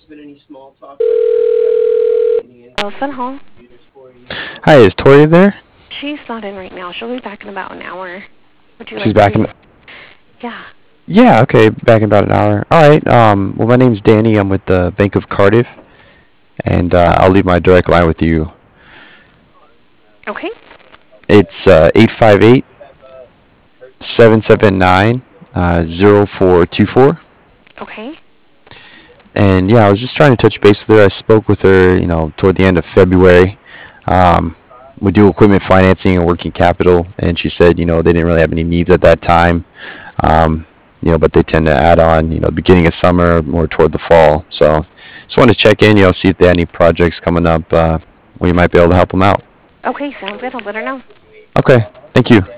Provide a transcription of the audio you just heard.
Wilson Hall. Hi, is Tori there? She's not in right now. She'll be back in about an hour. Would you She's like back in. to? Yeah. Yeah, okay, back in about an hour. All right. Well, my name's Danny. I'm with the Bank of Cardiff, and I'll leave my direct line with you. Okay. It's 858 779 0424. Okay. And yeah, I was just trying to touch base with her. I spoke with her, toward the end of February. Um, we do equipment financing and working capital, and she said, they didn't really have any needs at that time. Um, but they tend to add on, beginning of summer, more toward the fall. So just wanted to check in, see if they had any projects coming up where you might be able to help them out. Okay, sounds good. I'll let her know. Okay, thank you.